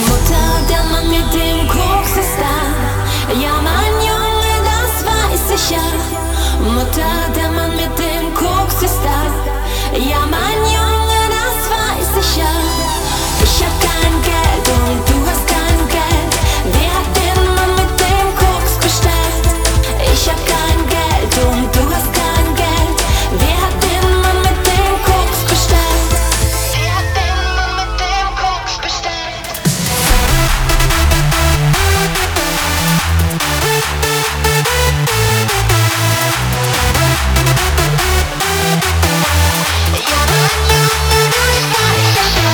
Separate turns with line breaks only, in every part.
Mutter, der Mann mit dem Koks ist da. Ja, mein Junge, das weiß ich ja. Mutter, der Mann mit dem Koks ist da. Ja, mein Junge, das weiß ich ja. Ich hab kein Geld und du hast kein Geld. Wer hat den Mann mit dem Koks bestellt? Ich hab kein Geld und du hast kein Geld. Wer hat den Mann mit dem Koks bestellt? Wer hat den Mann mit dem Koks bestellt? Ja, mein Junge, das weiß ich ja.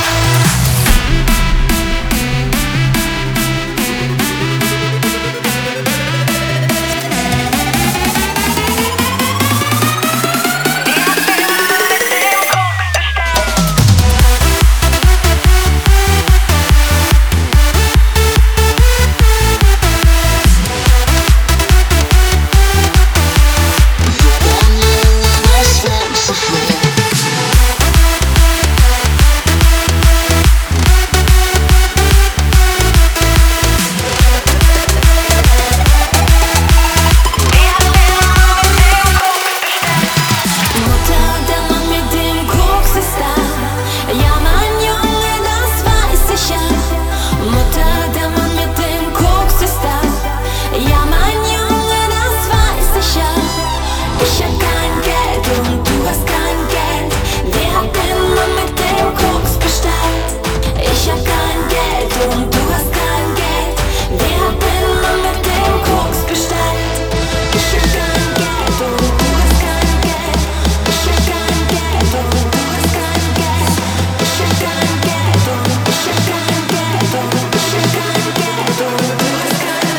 Mutter, der Mann mit dem Koks ist da. Ja, mein Junge, das weiß ich ja. Mutter, der Mann mit dem Koks ist da. Ja, mein Junge, das weiß ich ja. Ich hab kein Geld und du hast kein Geld. Wer hat den Mann mit dem Koks bestellt? Ich hab kein Geld und du hast kein Geld. Wer hat den Mann mit dem Koks bestellt? Ich hab kein Geld und du hast kein Geld. Ich hab kein Geld und du hast kein Geld. Ich hab kein Geld und ich hab kein Geld und ich hab kein Geld und du hast kein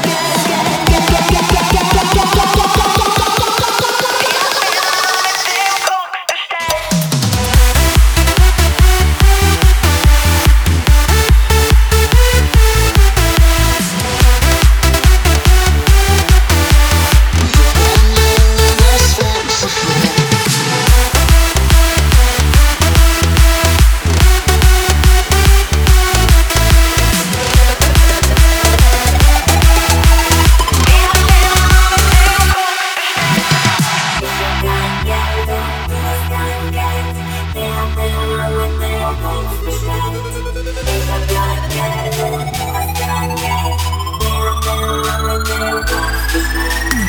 Geld.